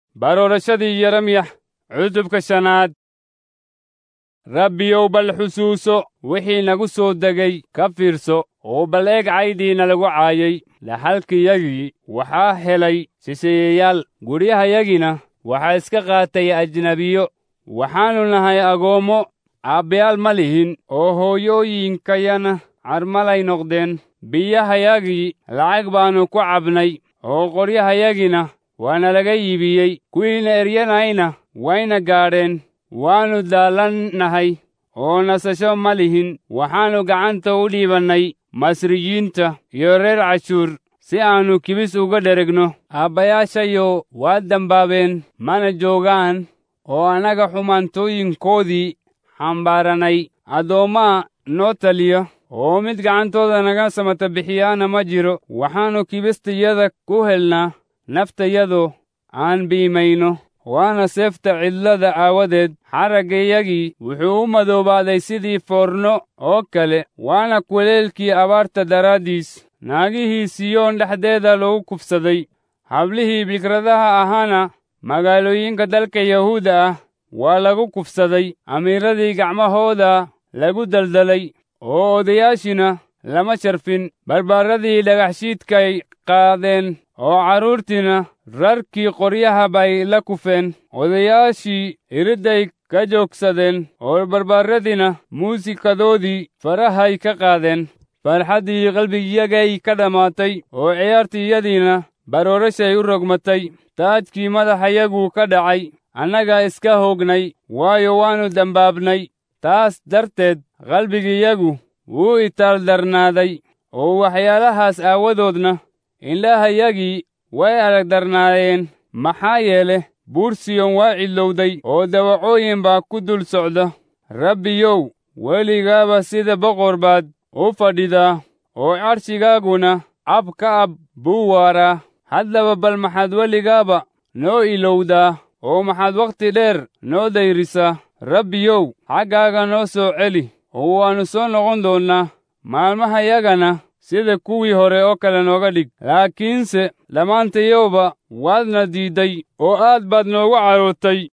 Baroorashadii Yeremyax cutubka shanaad. Rabbiyow bal xusuuso wixii nagu soo degay, ka fiirso oo bal eeg caydiina lagu caayay. Dhaxalkayagii waxaa helay shisheeyayaal, guryahayagina waxaa iska qaatay ajnabiyo. Waxaannu nahay agoommo, aabbayaal ma lihin, oo hooyooyinkayana carmalay noqdeen. Biyahayagii lacag baannu ku cabnay, oo qoryahayagina waana laga iibiyey. Kuwiina eryanayna wayna gaadheen. Waannu daallannahay oo nasasho ma lihin. Waxaannu gacanta u dhiibannay Masriyiinta iyo reer Cashuur si aannu kibis uga dheregno. Aabbayaashayo waa dambaabeen, mana joogaan, oo annaga xumaantooyinkoodii xambaaranay. Addoommaa noo taliya, oo mid gacantooda naga samata bixiyaana ma jiro. Waxaannu kibistayada ku helnaa naftayadoo aan biimayno, waana seefta cidlada aawadeed. Xaraggayagii wuxuu u madoobaaday sidii foorno oo kale, waana kuleelkii abaarta daraaddiis. Naagihii Siyoon dhexdeeda lagu kufsaday, hablihii bikradaha ahaana magaalooyinka dalka Yahuuda ah waa lagu kufsaday. Amiiradii gacmahooda lagu daldalay, oo odayaashina lama sharfin. Barbaaradii dhagaxshiidkay qaadeen, oo carruurtiina rarkii qoryaha bay la kufeen. Odayaashii iridday ka joogsadeen, oo barbaaradina muusikadoodii farahay ka qaadeen. Farxaddii qalbigayagay ka dhammaatay, oo ciyaartiyadiina baroorashay u rogmatay. Taajkii madaxayagu ka dhacay, annaga iska hoognay, waayo waannu dambaabnay. Taas darteed qalbigayagu wuu itaal darnaaday, oo waxyaalahaas aawadoodna indhahayagii way arag darnaayeen. Maxaa yeele buur Siyoon waa cidlowday, oo dawacooyin baa ku dul socda. Rabbiyow, weligaaba sida boqor baad u fadhidaa, oo carshigaaguna ab ka ab buu waaraa. Haddaba bal maxaad weligaaba noo ilowdaa, oo maxaad wakhti dheer noo dayrisaa? Rabbiyow, xaggaaga noo soo celi, oo waannu soo noqon doonnaa. Maalmahayagana sida kuwii hore oo kale nooga dhig. Laakiinse dhammaantayoba waadna diidday, oo aad baad noogu carootay.